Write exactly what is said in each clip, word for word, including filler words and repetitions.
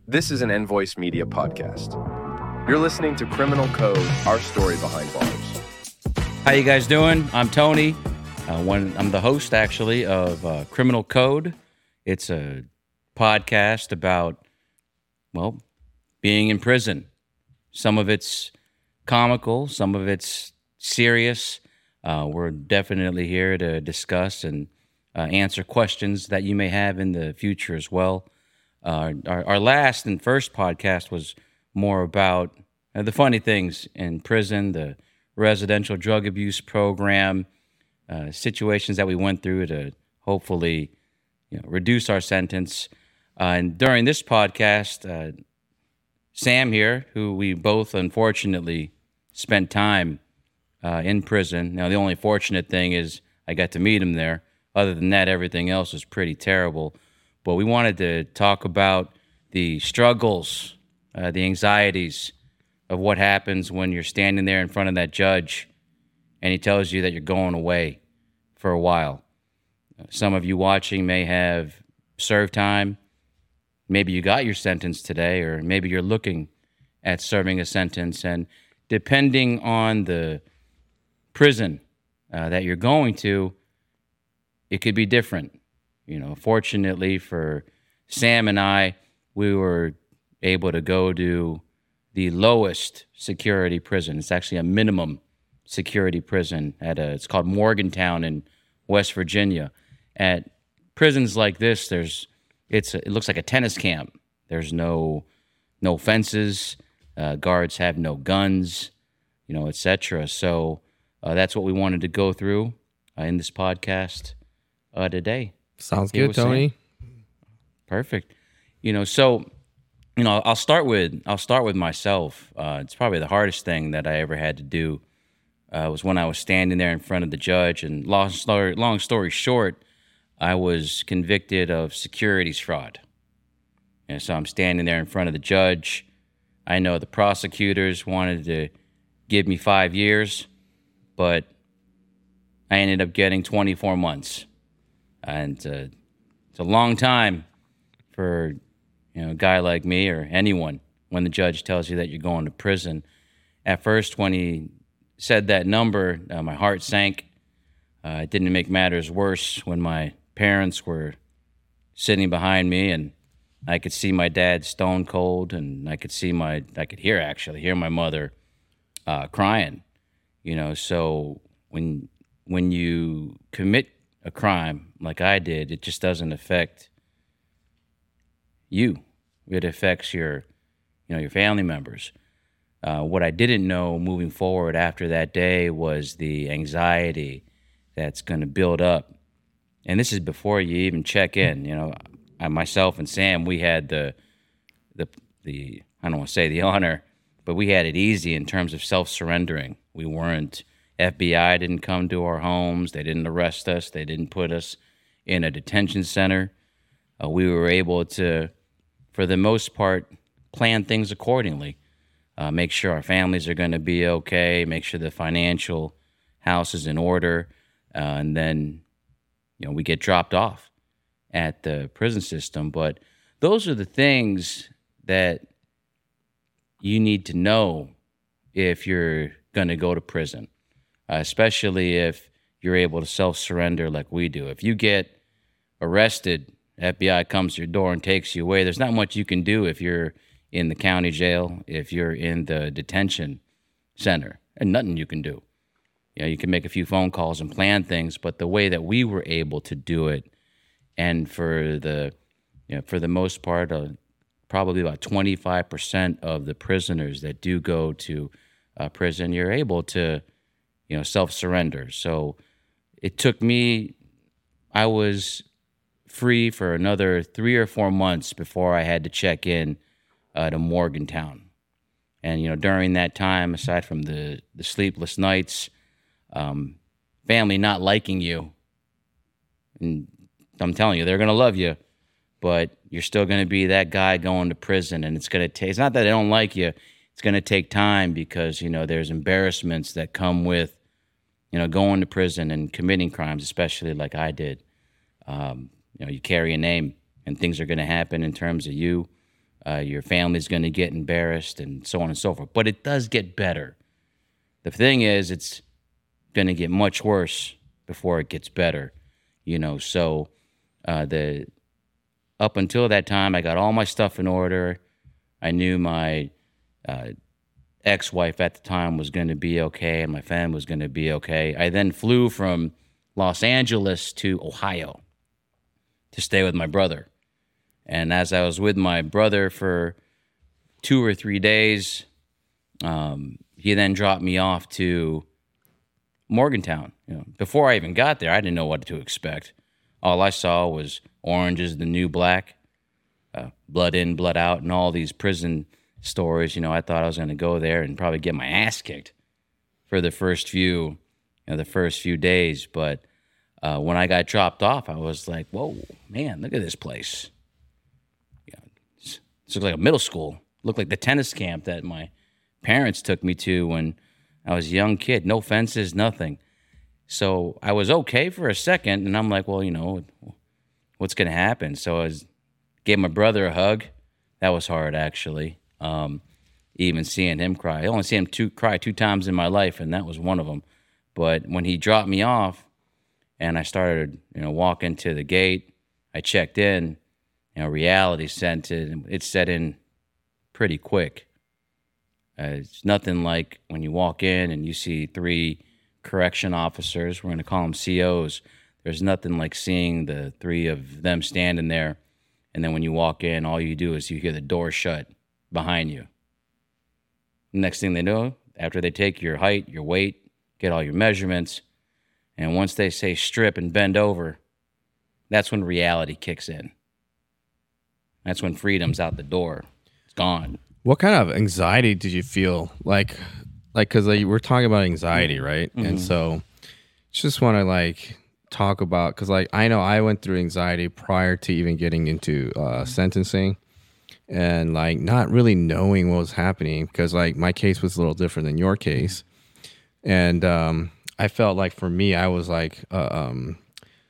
This is an Envoice Media podcast. You're listening to Criminal Code, our story behind bars. How you guys doing? I'm Tony. Uh, one, I'm the host, actually, of uh, Criminal Code. It's a podcast about, well, being in prison. Some of it's comical, some of it's serious. Uh, we're definitely here to discuss and uh, answer questions that you may have in the future as well. Uh, our, our last and first podcast was more about uh, the funny things in prison, the residential drug abuse program, uh, situations that we went through to hopefully you know, reduce our sentence. Uh, and during this podcast, uh, Sam here, who we both unfortunately spent time uh, in prison. Now, the only fortunate thing is I got to meet him there. Other than that, everything else was pretty terrible. But we wanted to talk about the struggles, uh, the anxieties of what happens when you're standing there in front of that judge and he tells you that you're going away for a while. Some of you watching may have served time. Maybe you got your sentence today, or maybe you're looking at serving a sentence. And depending on the prison uh, that you're going to, it could be different. You know, fortunately for Sam and I, we were able to go to the lowest security prison. It's actually a minimum security prison at a, it's called Morgantown in West Virginia. At prisons like this, there's, it's, a, it looks like a tennis camp. There's no, no fences. Uh, guards have no guns, you know, et cetera. So uh, that's what we wanted to go through uh, in this podcast uh, today. Sounds good, Tony. Sam. Perfect. You know, so you know, I'll start with I'll start with myself. Uh, it's probably the hardest thing that I ever had to do uh, was when I was standing there in front of the judge. And long story, long story short, I was convicted of securities fraud. And so I'm standing there in front of the judge. I know the prosecutors wanted to give me five years, but I ended up getting twenty-four months. And uh, it's a long time for you know a guy like me or anyone when the judge tells you that you're going to prison. At first, when he said that number, uh, my heart sank. Uh, it didn't make matters worse when my parents were sitting behind me, and I could see my dad stone cold, and I could see my, I could hear actually hear my mother uh, crying. You know, so when when you commit a crime like I did, it just doesn't affect you. It affects your, you know, your family members. Uh, what I didn't know moving forward after that day was the anxiety that's going to build up. And this is before you even check in. You know, I, myself and Sam, we had the, the, the I don't want to say the honor, but we had it easy in terms of self-surrendering. We weren't F B I didn't come to our homes. They didn't arrest us. They didn't put us in a detention center. Uh, we were able to, for the most part, plan things accordingly. Uh, make sure our families are going to be okay. Make sure the financial house is in order. Uh, and then, you know, we get dropped off at the prison system. But those are the things that you need to know if you're going to go to prison. Uh, especially if you're able to self-surrender like we do. If you get arrested, F B I comes to your door and takes you away, there's not much you can do if you're in the county jail, if you're in the detention center, and nothing you can do. You know, you can make a few phone calls and plan things, but the way that we were able to do it, and for the, you know, for the most part, uh, probably about twenty-five percent of the prisoners that do go to uh, prison, you're able to you know, self-surrender. So it took me, I was free for another three or four months before I had to check in uh, to Morgantown. And, you know, during that time, aside from the, the sleepless nights, um, family not liking you, and I'm telling you, they're going to love you, but you're still going to be that guy going to prison. And it's going to take, it's not that they don't like you, it's going to take time because, you know, there's embarrassments that come with you know, going to prison and committing crimes, especially like I did. Um, you know, you carry a name, and things are going to happen in terms of you Uh, your family's going to get embarrassed and so on and so forth. But it does get better. The thing is, it's going to get much worse before it gets better, you know. So uh, the up until that time, I got all my stuff in order. I knew my uh, ex-wife at the time was going to be okay, and my family was going to be okay. I then flew from Los Angeles to Ohio to stay with my brother. And as I was with my brother for two or three days, um, he then dropped me off to Morgantown. You know, before I even got there, I didn't know what to expect. All I saw was Orange is the New Black, uh, blood in, blood out, and all these prison stories. You know, I thought I was going to go there and probably get my ass kicked for the first few, you know, the first few days. But uh, when I got dropped off, I was like, "Whoa, man! Look at this place. You know, this looks like a middle school. Looked like the tennis camp that my parents took me to when I was a young kid. No fences, nothing." So I was okay for a second, and I'm like, well, you know, what's going to happen? So I was, gave my brother a hug. That was hard, actually. Um, even seeing him cry. I only seen him two, cry two times in my life, and that was one of them. But when he dropped me off and I started, you know, walking to the gate, I checked in, you know, reality set in. It set in pretty quick. Uh, it's nothing like when you walk in and you see three correction officers. We're going to call them C Os. There's nothing like seeing the three of them standing there, and then when you walk in, all you do is you hear the door shut behind you. Next thing they know, after they take your height, your weight, get all your measurements, and once they say strip and bend over, that's when reality kicks in. That's when freedom's out the door. It's gone. What kind of anxiety did you feel? Like, like, because like, we're talking about anxiety, right? Mm-hmm. And so just want to like talk about, because like I know I went through anxiety prior to even getting into uh, sentencing, and like not really knowing what was happening, because like my case was a little different than your case. And um, I felt like for me, I was like, uh, um,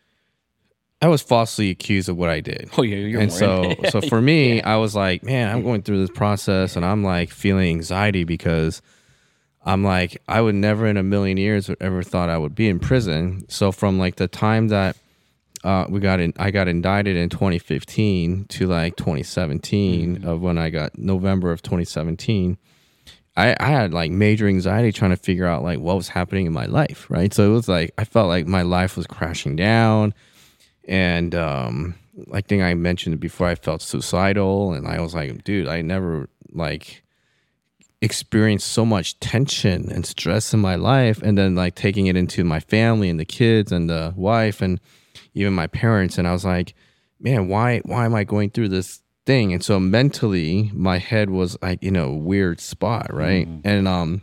I was falsely accused of what I did. Oh, yeah, you're and more so, so for me, yeah. I was like, man, I'm going through this process, and I'm like feeling anxiety because I'm like, I would never in a million years ever thought I would be in prison. So from like the time that uh, we got in, I got indicted in twenty fifteen to like twenty seventeen, mm-hmm. of when I got November of twenty seventeen. I, I had like major anxiety trying to figure out like what was happening in my life, right? So it was like I felt like my life was crashing down, and um, like thing I mentioned before, I felt suicidal, and I was like, dude, I never like experienced so much tension and stress in my life, and then like taking it into my family and the kids and the wife and even my parents, and I was like, man, why why am I going through this thing? And so mentally my head was like in a weird spot, right? Mm-hmm. And um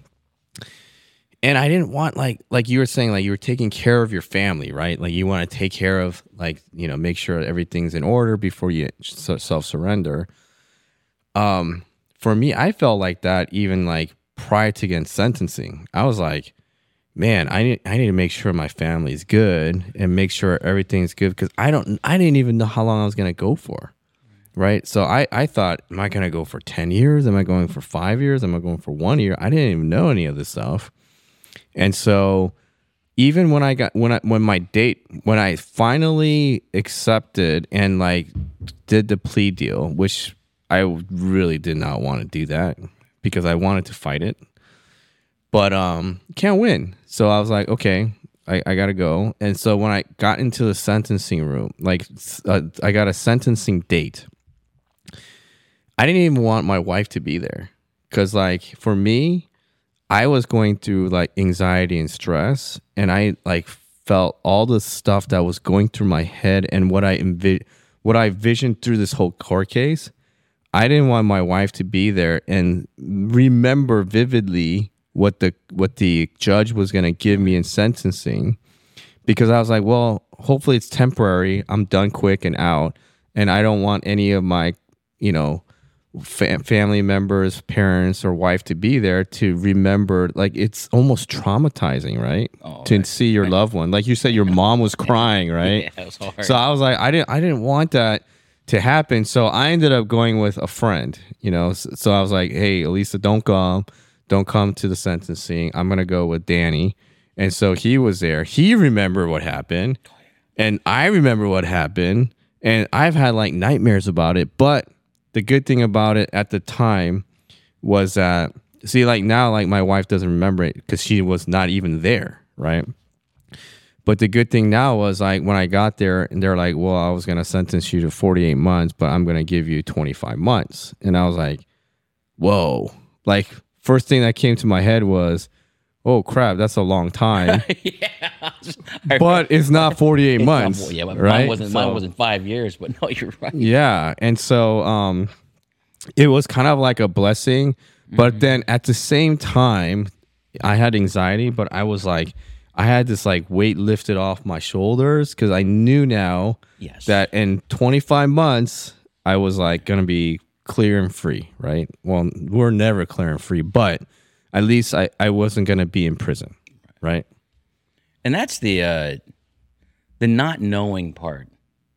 and I didn't want like like you were saying, like you were taking care of your family, right? Like you want to take care of, like, you know, make sure everything's in order before you self-surrender. Um For me, I felt like that even like prior to getting sentencing. I was like, man, I need I need to make sure my family's good and make sure everything's good, because I don't I didn't even know how long I was gonna go for, right? So I, I thought, am I gonna go for ten years? Am I going for five years? Am I going for one year? I didn't even know any of this stuff. And so even when I got when I when my date when I finally accepted and like did the plea deal, which I really did not want to do that because I wanted to fight it, but um, can't win. So I was like, okay, I, I gotta go. And so when I got into the sentencing room, like uh, I got a sentencing date, I didn't even want my wife to be there, because like for me, I was going through like anxiety and stress, and I like felt all the stuff that was going through my head and what I envi- what I visioned through this whole court case. I didn't want my wife to be there and remember vividly what the what the judge was going to give me in sentencing, because I was like, well, hopefully it's temporary. I'm done quick and out, and I don't want any of my, you know, fa- family members, parents, or wife to be there to remember. Like, it's almost traumatizing, right? Oh, to right. see your right. loved one. Like you said, your mom was crying, right? Yeah, it was hard. So I was like, I didn't I didn't want that to happen. So I ended up going with a friend, you know. So, so I was like, hey, Elisa, don't come. Don't come to the sentencing. I'm going to go with Danny. And so he was there. He remembered what happened. And I remember what happened. And I've had like nightmares about it. But the good thing about it at the time was that, see, like now, like my wife doesn't remember it because she was not even there, right? But the good thing now was like when I got there and they're like, well, I was going to sentence you to forty-eight months, but I'm going to give you twenty-five months. And I was like, whoa. Like first thing that came to my head was, oh crap, that's a long time. yeah. But it's not forty-eight It's months. Not, yeah, but right? mine wasn't, So- mine wasn't five years, but no, you're right. Yeah. And so um, it was kind of like a blessing. But Mm-hmm. then at the same time, I had anxiety, but I was like, I had this like weight lifted off my shoulders because I knew now Yes. that in twenty-five months, I was like going to be clear and free, right? Well, we're never clear and free, but at least I, I wasn't going to be in prison, right? And that's the uh, the not knowing part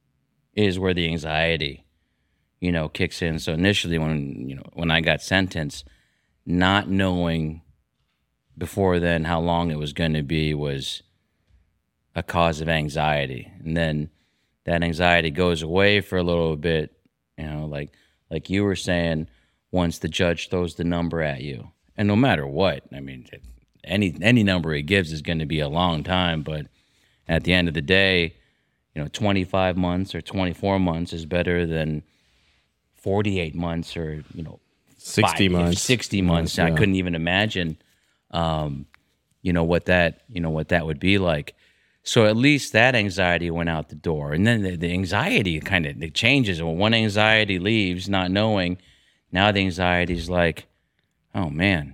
is where the anxiety, you know, kicks in. So initially, when you know when I got sentenced, not knowing before then how long it was going to be was a cause of anxiety, and then that anxiety goes away for a little bit. You know, like like you were saying, once the judge throws the number at you, and no matter what, I mean. Any any number he gives is going to be a long time, but at the end of the day, you know, twenty-five months or twenty-four months is better than forty-eight months or you know, sixty five, months. sixty months. Yeah. I couldn't even imagine, um, you know, what that you know what that would be like. So at least that anxiety went out the door, and then the, the anxiety kind of it changes. When one anxiety leaves, not knowing, now the anxiety is like, oh man.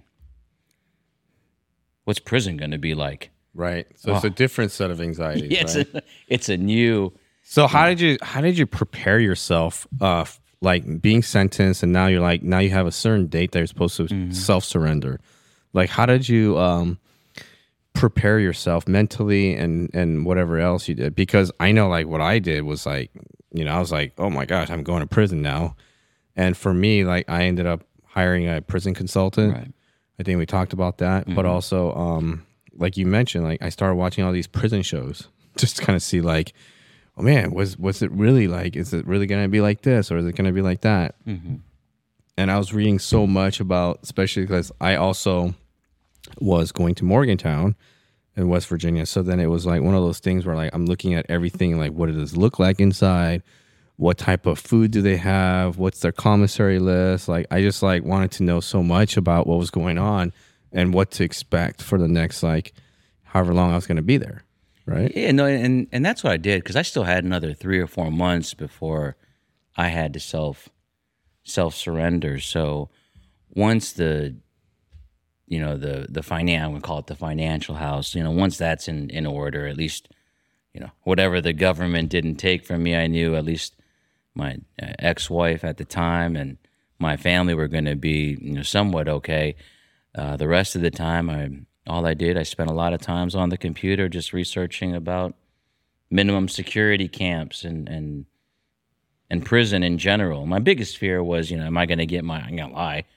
What's prison going to be like? Right. So it's a different set of anxieties. Yeah, it's right? a it's a new. So how did you how did you prepare yourself uh f- like being sentenced and now you're like now you have a certain date that you're supposed to self surrender. Like how did you um prepare yourself mentally and and whatever else you did? Because I know like what I did was like, you know, I was like, "Oh my gosh, I'm going to prison now." And for me, like I ended up hiring a prison consultant. Right. I think we talked about that, but also um like you mentioned, like I started watching all these prison shows just to kind of see like, oh man, was was it really like? Is it really gonna be like this, or is it gonna be like that? Mm-hmm. And I was reading so much about, especially because I also was going to Morgantown in West Virginia. So then it was like one of those things where like I'm looking at everything, like what does it look like inside? What type of food do they have? What's their commissary list? Like I just like wanted to know so much about what was going on and what to expect for the next like however long I was going to be there, right? Yeah, no, and and that's what I did because I still had another three or four months before I had to self self surrender. So once the you know the the finan I'm gonna call it the financial house. You know, once that's in in order, at least you know whatever the government didn't take from me, I knew at least my uh, ex-wife at the time and my family were going to be you know somewhat okay. Uh, the rest of the time, I all I did, I spent a lot of times on the computer just researching about minimum security camps and and and prison in general. My biggest fear was, you know, am I going to get my? I'm going to lie.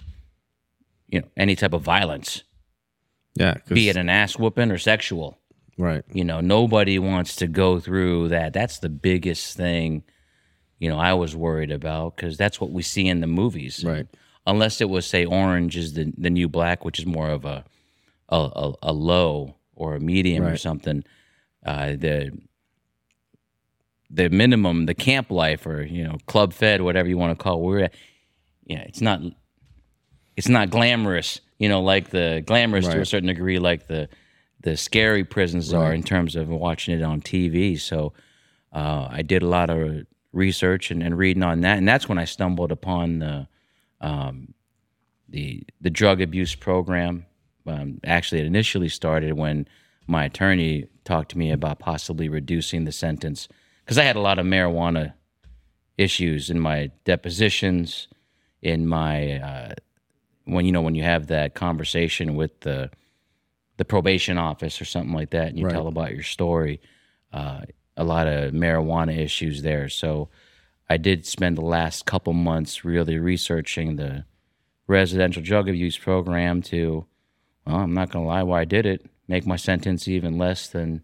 You know, any type of violence, Yeah. 'cause- be it an ass whooping or sexual. right. You know, nobody wants to go through that. That's the biggest thing. You know, I was worried about because that's what we see in the movies. Right. Unless it was, say, Orange is the the new black, which is more of a a, a, a low or a medium or Right. something. Uh, the the minimum, the camp life, or you know, club fed, whatever you want to call it, we're at, yeah, it's not it's not glamorous. You know, like the glamorous to a Right. certain degree, like the the scary prisons are in terms of watching it on T V. So uh, I did a lot of research and, and reading on that, and that's when I stumbled upon the um, the the drug abuse program. Um, actually, it initially started when my attorney talked to me about possibly reducing the sentence because I had a lot of marijuana issues in my depositions, in my uh, when you know when you have that conversation with the the probation office or something like that, and you Right. tell about your story. Uh, a lot of marijuana issues there, so I did spend the last couple months really researching the residential drug abuse program to, well, I'm not going to lie, why I did it, make my sentence even less than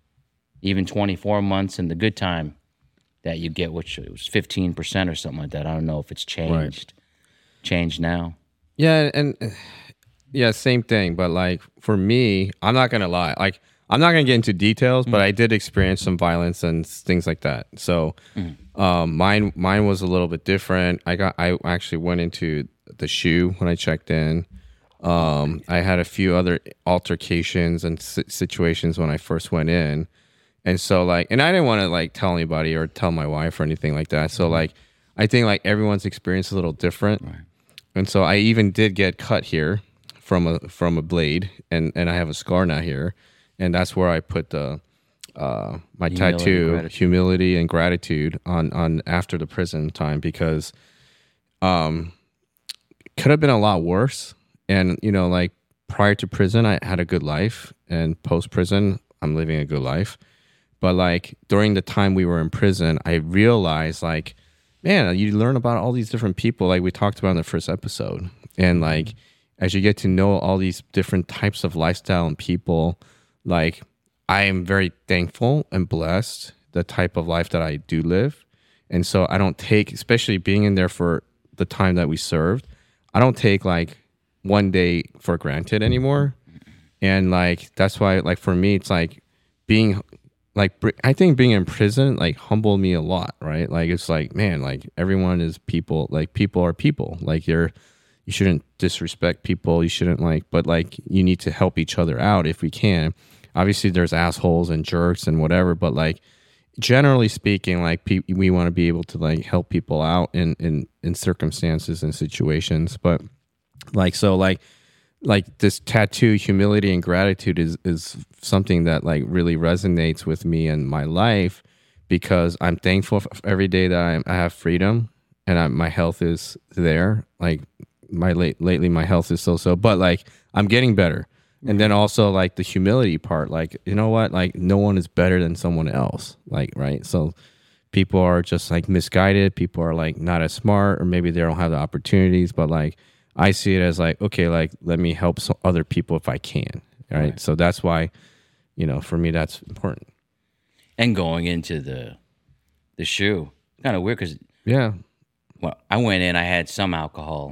even twenty-four months in the good time that you get, which was fifteen percent or something like that. I don't know if it's changed, right. changed now. Yeah, and yeah, same thing. But like for me, I'm not going to lie. Like I'm not going to get into details, mm-hmm. but I did experience some violence and things like that. So mm-hmm. um, mine mine was a little bit different. I got I actually went into the S H U when I checked in. Um, I had a few other altercations and situations when I first went in. And so like, and I didn't want to like tell anybody or tell my wife or anything like that. So like, I think like everyone's experience is a little different. Right. And so I even did get cut here from a, from a blade, and, and I have a scar now here. And that's where I put the, uh, my humility, tattoo, gratitude. humility and gratitude on, on after the prison time, because, um, could have been a lot worse. And, you know, like prior to prison, I had a good life, and post prison, I'm living a good life. But like during the time we were in prison, I realized like, man, you learn about all these different people, like we talked about in the first episode. And like, as you get to know all these different types of lifestyle and people, like I am very thankful and blessed the type of life that I do live. And so I don't take, especially being in there for the time that we served, I don't take like one day for granted anymore. And like, that's why, like, for me, it's like being like, I think being in prison, like, humbled me a lot, right? Like, it's like, man, like, everyone is people, like, people are people. Like, you're, you shouldn't disrespect people. You shouldn't, like, but, like, you need to help each other out if we can. Obviously, there's assholes and jerks and whatever, but, like, generally speaking, like, pe- we want to be able to, like, help people out in, in, in circumstances and situations. But, like, so, like, like this tattoo, humility and gratitude is is something that like really resonates with me in my life, because I'm thankful for every day that I, I have freedom and I, my health is there. Like my late lately, my health is so so, but like I'm getting better. And then also like the humility part, like, you know what, like no one is better than someone else, like, right? So people are just like misguided. People are like not as smart, or maybe they don't have the opportunities, but like I see it as like, okay, like let me help some other people if I can, right? right? So that's why, you know, for me, that's important. And going into the the S H U, kind of weird because yeah, well, I went in, I had some alcohol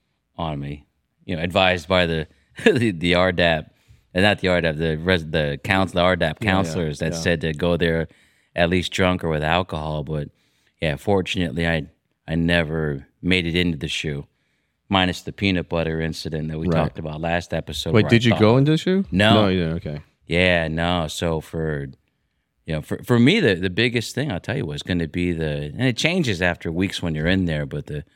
on me, you know, advised by the the, the R D A P, and not the R D A P, the res, the counsel, the R D A P counselors yeah, yeah, that yeah. said to go there at least drunk or with alcohol. But yeah, fortunately, I I never made it into the S H U. Minus the peanut butter incident that we right. talked about last episode. Wait, did I you go into the S H U? No. No, you didn't. Okay. Yeah, no. So for, you know, for, for me, the, the biggest thing, I'll tell you, was going to be the, and it changes after weeks when you're in there, but the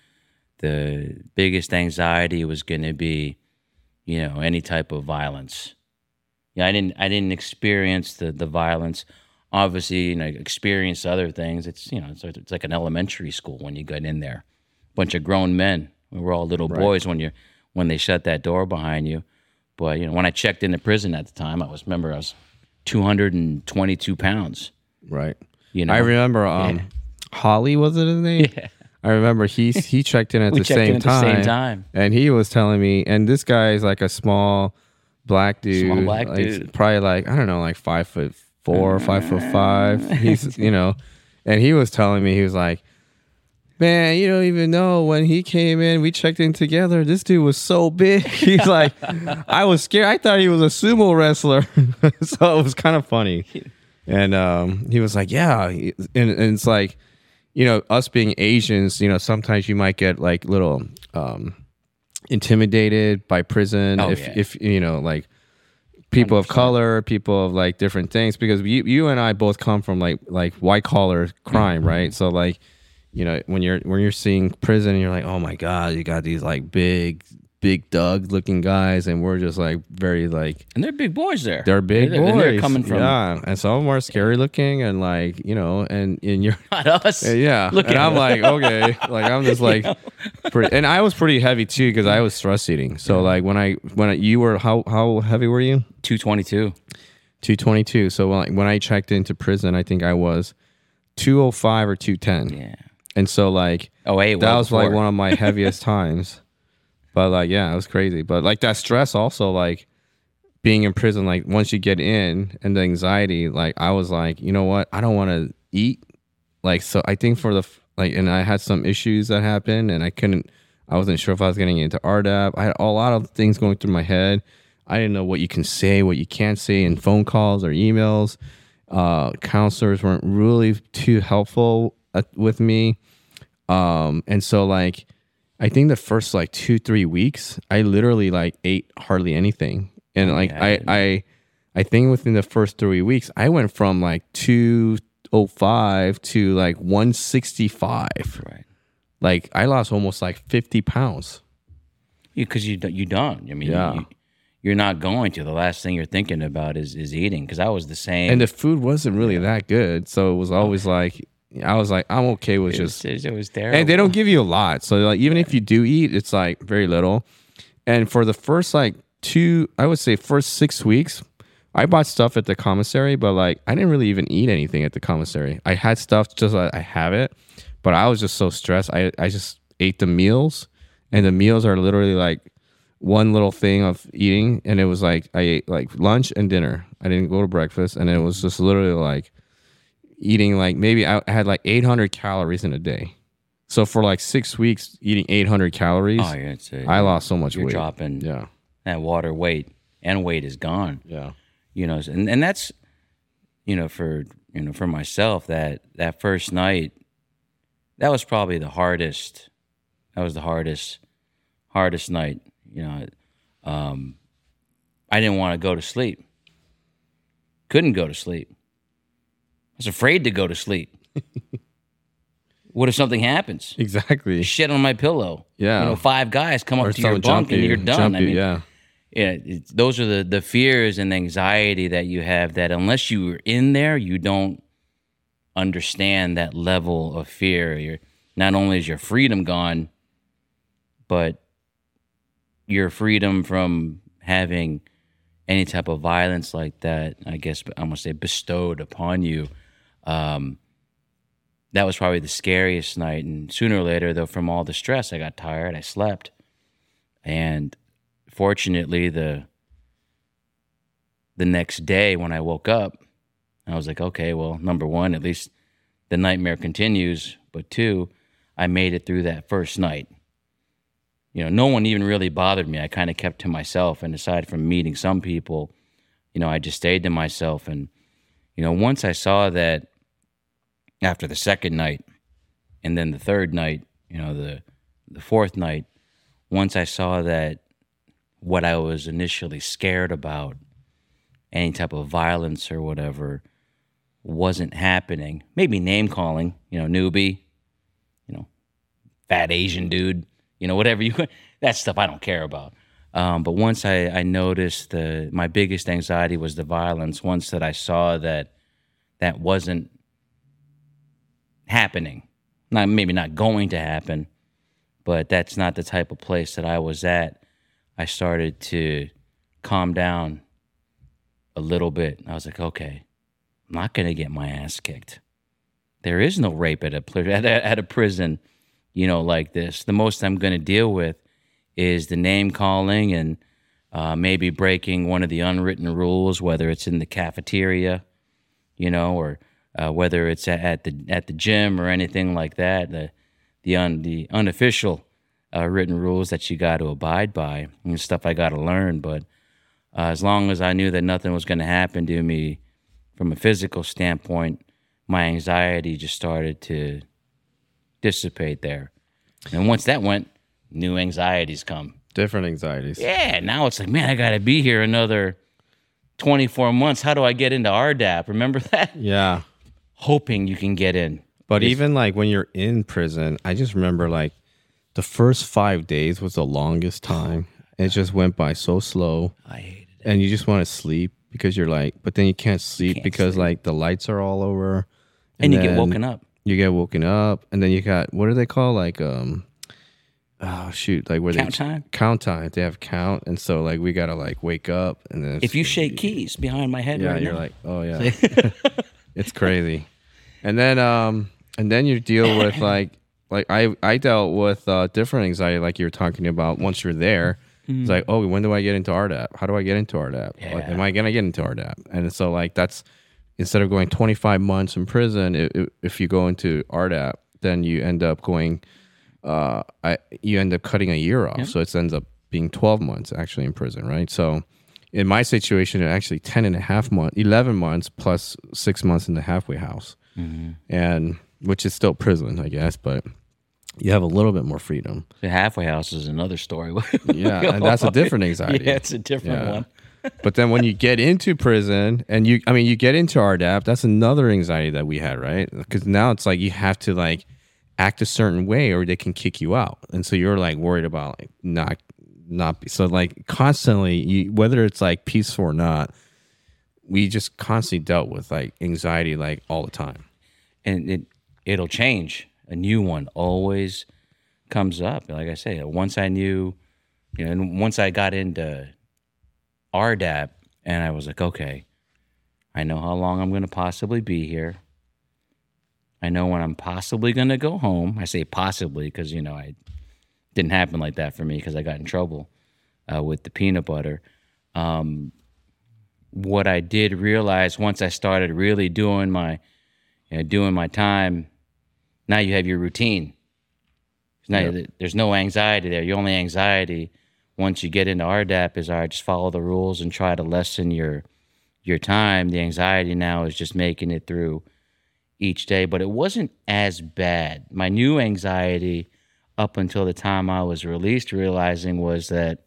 the biggest anxiety was going to be, you know, any type of violence. Yeah, I didn't I didn't experience the, the violence. Obviously, you know, experience other things. It's, you know, it's, it's like an elementary school when you get in there. Bunch of grown men. We were all little right. boys when you when they shut that door behind you. But you know, when I checked into prison at the time, I was remember I was two hundred twenty-two pounds. Right. You know, I remember um, yeah. Holly, was it his name? Yeah. I remember he he checked in at, we the, checked same in at time, the same time, and he was telling me. And this guy is like a small black dude, small black like, dude, probably like I don't know, like five foot four, or five foot five. He's you know, and he was telling me, he was like, man, you don't even know, when he came in, we checked in together, this dude was so big. He's like, I was scared. I thought he was a sumo wrestler. So it was kind of funny. And um, he was like, yeah. And, and it's like, you know, us being Asians, you know, sometimes you might get like little um, intimidated by prison. Oh, if, yeah. if, you know, like people one hundred percent of color, people of like different things, because you, you and I both come from like, like white collar crime, mm-hmm. right? So like, you know, when you're when you're seeing prison, you're like, oh my God, you got these like big, big Doug looking guys, and we're just like very like, and they're big boys there. They're big they're, boys. They're coming from, yeah, and some of them are scary looking, and like, you know, and and you're not us. Yeah, Look and I'm like, okay, like I'm just like, pretty, and I was pretty heavy too because I was thrust eating. So like when I when I, you were how how heavy were you? two twenty-two. two twenty-two. So when I, when I checked into prison, I think I was two oh five or two ten. Yeah. And so like Oh, hey, that well was like before. one of my heaviest times. But like, yeah, it was crazy. But like that stress also, like being in prison, like once you get in and the anxiety, like I was like, you know what? I don't want to eat. Like, so I think for the, f- like, and I had some issues that happened and I couldn't, I wasn't sure if I was getting into R D A P. I had a lot of things going through my head. I didn't know what you can say, what you can't say in phone calls or emails. Uh, counselors weren't really too helpful at, with me. Um, and so like, I think the first like two, three weeks, I literally like ate hardly anything. And like, yeah, I I, didn't. I, I think within the first three weeks, I went from like two oh five to like one sixty-five. Right. Like I lost almost like fifty pounds. Because you, you don't. I mean, Yeah. you, you're not going to. The last thing you're thinking about is, is eating. Because I was the same. And the food wasn't really that good. So it was always like, I was like, I'm okay with it, just, was, it was terrible. and they don't give you a lot. So like, even if you do eat, it's like very little. And for the first like two, I would say first six weeks, I bought stuff at the commissary, but like I didn't really even eat anything at the commissary. I had stuff just like I have it, but I was just so stressed. I, I just ate the meals, and the meals are literally like one little thing of eating. And it was like, I ate like lunch and dinner. I didn't go to breakfast. And it was just literally like eating like maybe I had like eight hundred calories in a day. So for like six weeks eating eight hundred calories, Oh, yeah, it's a, I lost so much you're weight. dropping Yeah. that water weight, and weight is gone. Yeah. You know, and, and that's, you know, for, you know, for myself, that, that first night, that was probably the hardest. That was the hardest, hardest night. You know, um, I didn't want to go to sleep. Couldn't go to sleep. I was afraid to go to sleep. What if something happens? Exactly. Shit on my pillow. Yeah. You know, five guys come up Or to your someone bunk jump and you, you're done. jump I you, mean, yeah. yeah, it's, those are the, the fears and the anxiety that you have that unless you're in there, you don't understand that level of fear. You're, not only is your freedom gone, but your freedom from having any type of violence like that, I guess I'm going to say bestowed upon you, um, that was probably the scariest night. And sooner or later, though, from all the stress, I got tired, I slept. And fortunately, the the next day when I woke up, I was like, okay, well, number one, at least the nightmare continues. But two, I made it through that first night. You know, no one even really bothered me. I kind of kept to myself. And aside from meeting some people, you know, I just stayed to myself. And, you know, once I saw that after the second night and then the third night, you know, the the fourth night, once I saw that what I was initially scared about, any type of violence or whatever, wasn't happening. Maybe name calling, you know, newbie, you know, fat Asian dude, you know, whatever you, that stuff I don't care about. Um, but once I, I noticed the, my biggest anxiety was the violence. Once that I saw that that wasn't happening, not maybe not going to happen, but that's not the type of place that I was at, I started to calm down a little bit. I was like, okay, I'm not going to get my ass kicked. There is no rape at a, at a, at a prison, you know, like this. The most I'm going to deal with is the name calling and uh, maybe breaking one of the unwritten rules, whether it's in the cafeteria, you know, or uh, whether it's at, at the at the gym or anything like that. The the un, the unofficial uh, written rules that you got to abide by and stuff I got to learn. But uh, as long as I knew that nothing was going to happen to me from a physical standpoint, my anxiety just started to dissipate there. And once that went, new anxieties come. Different anxieties. Yeah, now it's like, man, I got to be here another twenty-four months. How do I get into R D A P? Remember that? Yeah. Hoping you can get in. But It's- even like when you're in prison, I just remember like the first five days was the longest time. It just went by so slow. I hated it. And you just want to sleep because you're like, but then you can't sleep can't because sleep. like the lights are all over. And you get then woken up. You get woken up, and then you got, what do they call like um oh shoot, like where Count they time? count time. They have count, and so like we gotta like wake up, and then If you shake keys behind my head yeah, right you're now. like, oh yeah, it's crazy. And then um and then you deal with like like I I dealt with uh, different anxiety, like you were talking about. Once you're there, mm-hmm. it's like, oh, when do I get into R D A P? How do I get into R D A P? Yeah. Like, am I gonna get into R D A P? And so like that's instead of going twenty-five months in prison, it, it, if you go into R D A P, then you end up going, uh, I you end up cutting a year off. Yep. So it ends up being twelve months actually in prison, right? So in my situation, it actually ten and a half months, eleven months plus six months in the halfway house, mm-hmm. and which is still prison, I guess, but you have a little bit more freedom. The halfway house is another story. Yeah, and that's a different anxiety. Yeah, it's a different yeah. one. But then when you get into prison, and you, I mean, you get into R D A P, that's another anxiety that we had, right? Because now it's like you have to like act a certain way, or they can kick you out, and so you're like worried about like not, not be so like constantly. You, whether it's like peaceful or not, we just constantly dealt with like anxiety like all the time, and it it'll change. A new one always comes up. Like I say, once I knew, you know, and once I got into R D A P, and I was like, okay, I know how long I'm going to possibly be here. I know when I'm possibly going to go home. I say possibly because, you know, it didn't happen like that for me because I got in trouble uh, with the peanut butter. Um, what I did realize once I started really doing my, you know, doing my time, now you have your routine. Now yep. There's no anxiety there. Your only anxiety once you get into R D A P is, all right, just follow the rules and try to lessen your your time. The anxiety now is just making it through each day. But it wasn't as bad. My new anxiety up until the time I was released, realizing was that,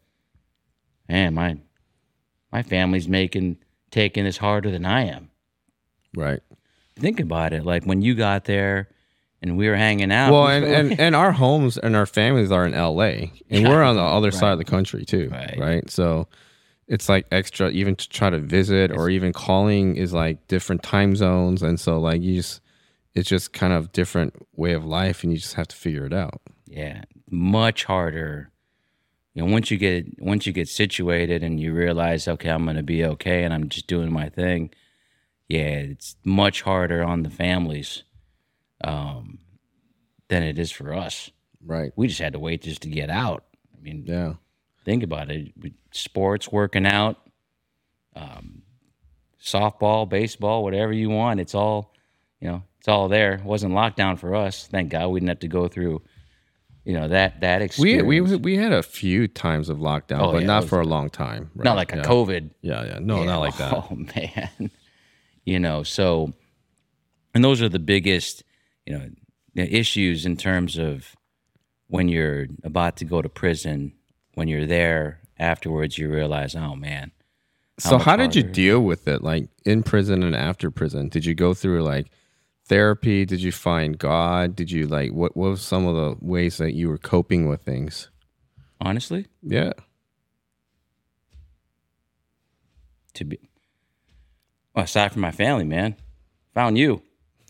man, my my family's making taking this harder than I am. Right. Think about it. Like when you got there, and we were hanging out. Well, and, and, and our homes and our families are in L A, and we're on the other right. side of the country too, right. right? So it's like extra, even to try to visit or even calling is like different time zones, and so like you just, it's just kind of different way of life, and you just have to figure it out. Yeah, much harder. You know, once you get once you get situated and you realize, okay, I'm gonna be okay, and I'm just doing my thing. Yeah, it's much harder on the families. Um, than it is for us. Right. We just had to wait just to get out. I mean, yeah. Think about it. Sports, working out, um, softball, baseball, whatever you want. It's all, you know, it's all there. It wasn't lockdown for us. Thank God we didn't have to go through, you know, that that experience. We we we had a few times of lockdown, oh, but yeah, not for a long time. Right? Not like yeah. a COVID. Yeah, yeah. No, yeah. not like that. Oh man. You know, so, and those are the biggest, you know, issues in terms of when you're about to go to prison, when you're there afterwards, you realize, oh man. How so how did you deal with it? Like in prison and after prison, did you go through like therapy? Did you find God? Did you like, what, what was some of the ways that you were coping with things? Honestly? Yeah. To be, well, aside from my family, man, found you.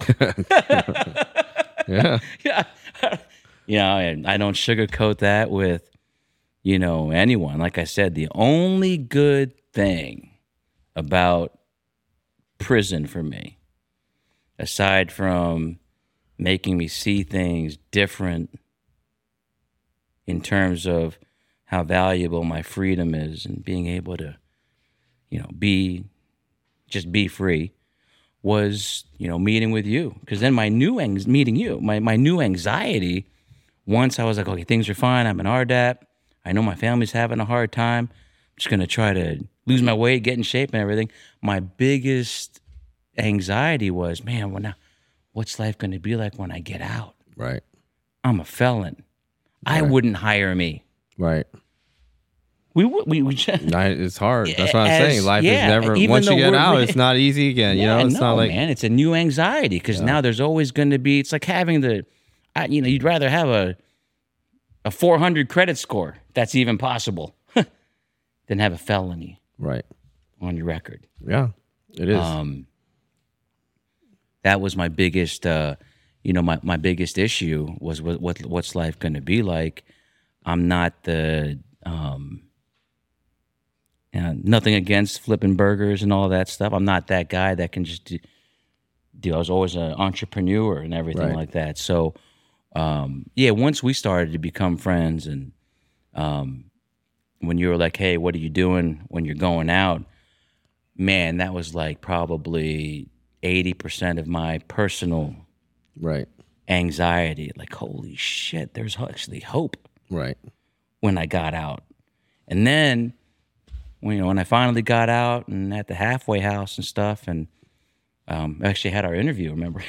Yeah. Yeah. You know, and I don't sugarcoat that with, you know, anyone. Like I said, the only good thing about prison for me, aside from making me see things different in terms of how valuable my freedom is and being able to, you know, be, just be free, was, you know, meeting with you. Because then my new, ang- meeting you, my, my new anxiety, once I was like, okay, things are fine, I'm in R D A P, I know my family's having a hard time, I'm just going to try to lose my weight, get in shape and everything. My biggest anxiety was, man, well, now, what's life going to be like when I get out? Right. I'm a felon. Right. I wouldn't hire me. Right. We we, we just, it's hard. That's what I'm as, saying. Life yeah, is never, once you get out, it's not easy again. Yeah, you know, it's no, not like, man, it's a new anxiety because yeah. now there's always going to be, it's like having the, I, you know, you'd rather have a a four hundred credit score, that's even possible, than have a felony right on your record. Yeah, it is. Um, that was my biggest, uh, you know, my, my biggest issue was what, what what's life going to be like. I'm not the, um, uh, nothing against flipping burgers and all that stuff. I'm not that guy that can just do, do I was always an entrepreneur and everything right. like that. So um, yeah, once we started to become friends, and um, when you were like, hey, what are you doing when you're going out? Man, that was like probably eighty percent of my personal Right. anxiety. Like, holy shit, there's actually hope Right. when I got out. And then, when, you know, when I finally got out and at the halfway house and stuff, and um, actually had our interview, remember?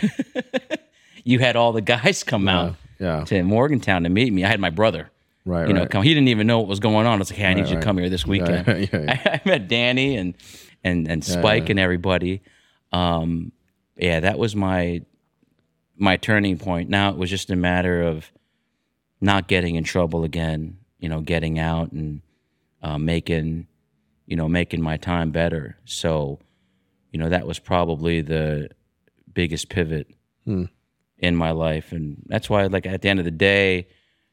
You had all the guys come Yeah, out yeah. to Morgantown to meet me. I had my brother. Right, You know, right. come. He didn't even know what was going on. I was like, hey, I need Right, you to right. come here this weekend. Yeah, yeah, yeah. I, I met Danny and and and Spike yeah. and everybody. Um, yeah, that was my my turning point. Now it was just a matter of not getting in trouble again. You know, getting out and uh, making, you know, making my time better. So, you know, that was probably the biggest pivot Hmm. in my life, and that's why, like, at the end of the day,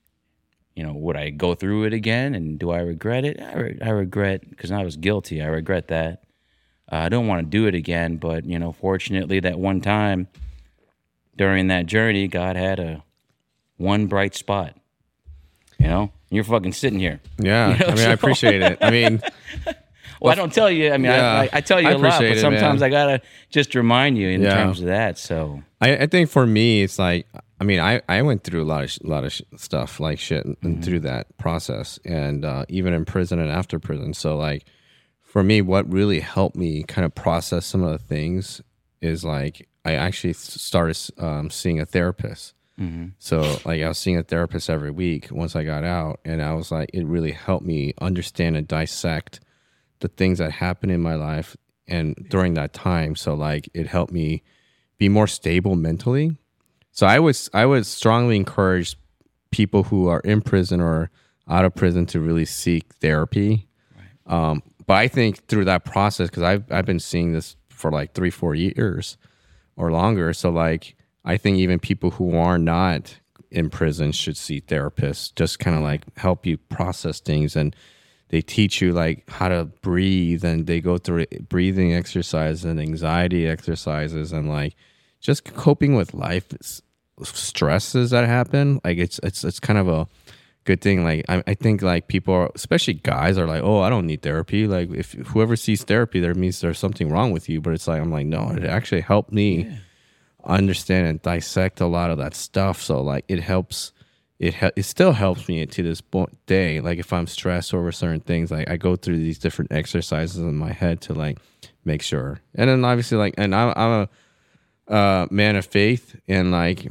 you know, would I go through it again, and do I regret it? I, re- I regret, because I was guilty. I regret that. Uh, I don't want to do it again, but, you know, fortunately, that one time during that journey, God had a one bright spot. You know, you're fucking sitting here. Yeah. You know, I mean, so- I appreciate it. I mean, Well, I don't tell you. I mean, Yeah, I, I, I tell you I a lot, appreciate but it, sometimes man. I gotta just remind you in Yeah. terms of that. So, I, I think for me, it's like, I mean, I, I went through a lot of sh- lot of sh- stuff like shit and Mm-hmm. through that process, and uh, even in prison and after prison. So like, for me, what really helped me kind of process some of the things is like I actually s- started um, seeing a therapist. mm-hmm. So like I was seeing a therapist every week once I got out, and I was like, it really helped me understand and dissect the things that happened in my life and during that time. So like it helped me be more stable mentally. So I was I would strongly encourage people who are in prison or out of prison to really seek therapy. Um, but I think through that process, because I've I've been seeing this for like three four years or longer. So like I think even people who are not in prison should see therapists. Just kind of like help you process things, and they teach you like how to breathe, and they go through breathing exercises and anxiety exercises, and like just coping with life s- stresses that happen. Like it's it's it's kind of a good thing. Like I, I think like people are, especially guys, are like, oh, I don't need therapy. Like if whoever sees therapy, that means there's something wrong with you. But it's like I'm like, no, it actually helped me understand and dissect a lot of that stuff. So like it helps. It hel- it still helps me to this bo- day. Like if I'm stressed over certain things, like I go through these different exercises in my head to like make sure. And then obviously like, and I'm I'm a uh, man of faith, and like,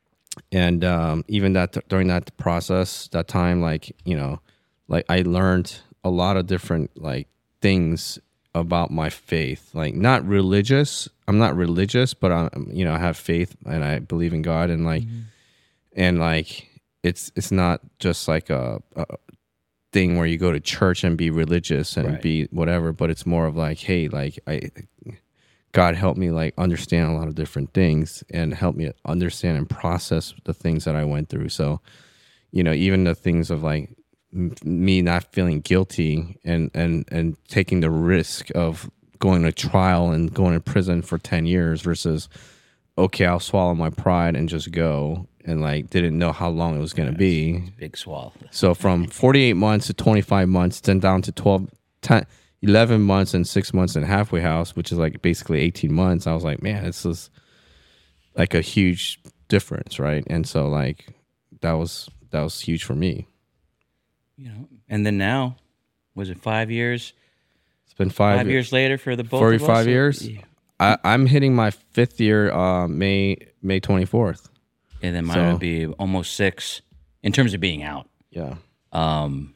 and um, even that during that process, that time, like you know, like I learned a lot of different like things about my faith. Like not religious. I'm not religious, but I'm you know I have faith and I believe in God, and like and like. It's it's not just like a, a thing where you go to church and be religious and Right. be whatever, but it's more of like, hey, like I, God helped me like understand a lot of different things and help me understand and process the things that I went through. So, you know, even the things of like m- me not feeling guilty and and and taking the risk of going to trial and going to prison for ten years versus okay, I'll swallow my pride and just go, and like didn't know how long it was going to be. big swallow. So from forty-eight months to twenty-five months, then down to twelve, ten, eleven months and six months in halfway house, which is like basically eighteen months. I was like, man, this is like a huge difference, right? And so like that was that was huge for me. You know, and then now, was it five years? It's been five, Five years later for the both of us? forty-five years. Yeah. I, I'm hitting my fifth year, uh, May May twenty-fourth. And then mine So- would be almost six in terms of being out. Yeah. Um,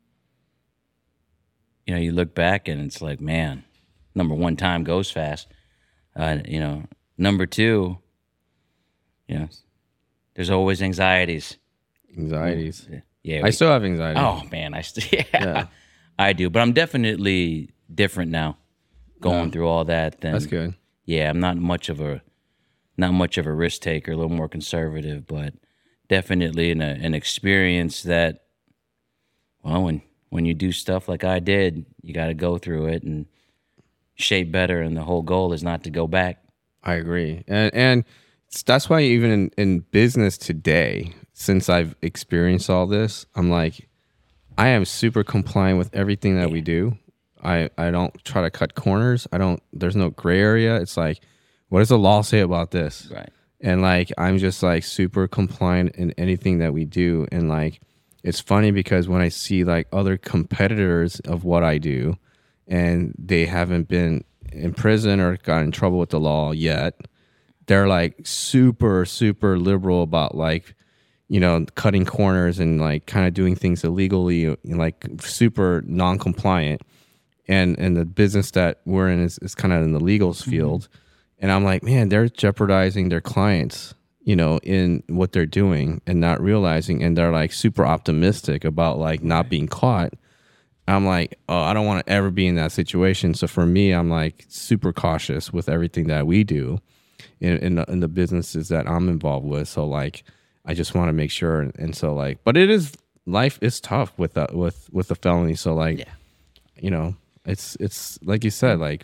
you know, you look back and it's like, man, number one, time goes fast. Uh, you know, number two, you know, there's always anxieties. Anxieties. Yeah, I we- still have anxiety. Oh man, I st- yeah, Yeah. I do, but I'm definitely different now. Going through all that, then That's good. yeah, I'm not much of a not much of a risk taker, a little more conservative, but definitely an an experience that, well, when when you do stuff like I did, you got to go through it and shape better, and the whole goal is not to go back. I agree. And and that's why even in, in business today, since I've experienced all this, I'm like, I am super compliant with everything that we do. I, I don't try to cut corners. I don't, there's no gray area. It's like, what does the law say about this? Right. And like, I'm just like super compliant in anything that we do. And like, it's funny because when I see like other competitors of what I do and they haven't been in prison or got in trouble with the law yet, they're like super, super liberal about like, you know, cutting corners and like kind of doing things illegally, like super non-compliant. And and the business that we're in is, is kind of in the legals field. Mm-hmm. And I'm like, man, they're jeopardizing their clients, you know, in what they're doing and not realizing. And they're like super optimistic about like not being caught. I'm like, oh, I don't want to ever be in that situation. So for me, I'm like super cautious with everything that we do in in the, in the businesses that I'm involved with. So like, I just want to make sure. And, and so like, but it is, life is tough with the, with, with the felony. So like, yeah. you know, it's, it's like you said, like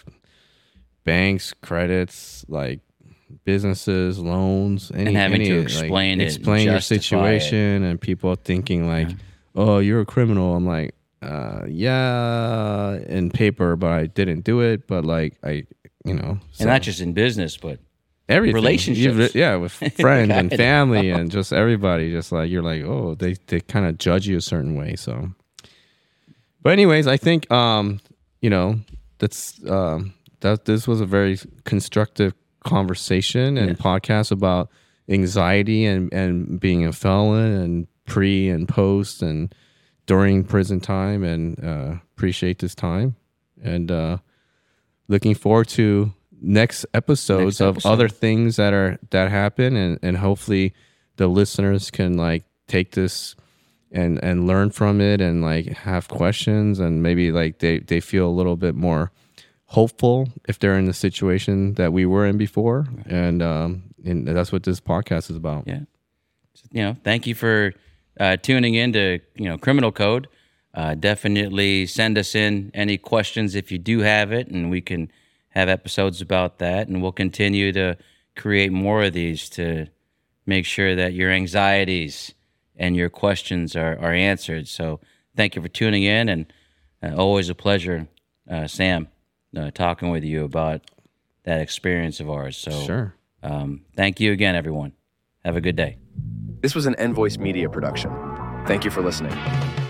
banks, credits, like businesses, loans, any, and having any, to explain like, it, explain your situation it. And people thinking like, yeah. oh, you're a criminal. I'm like, uh, yeah, in paper, but I didn't do it. But like, I, you know, so. And not just in business, but everything, relationships, you, yeah, with friends and family and just everybody. Just like you're like, oh, they they kind of judge you a certain way. So, but anyways, I think um, you know, that's um, that this was a very constructive conversation and yeah. podcast about anxiety and and being a felon and pre and post and during prison time, and uh, appreciate this time and uh, looking forward to next episodes next episode. of other things that are that happen, and, and hopefully the listeners can like take this and and learn from it and like have questions, and maybe like they, they feel a little bit more hopeful if they're in the situation that we were in before. Right. And um and that's what this podcast is about. Yeah. You know, thank you for uh, tuning in to, you know, Criminal Code. Uh, definitely send us in any questions if you do have it, and we can have episodes about that, and we'll continue to create more of these to make sure that your anxieties and your questions are, are answered. So thank you for tuning in, and uh, always a pleasure, uh, Sam, uh, talking with you about that experience of ours. So sure. um, thank you again, everyone. Have a good day. This was an Envoice Media production. Thank you for listening.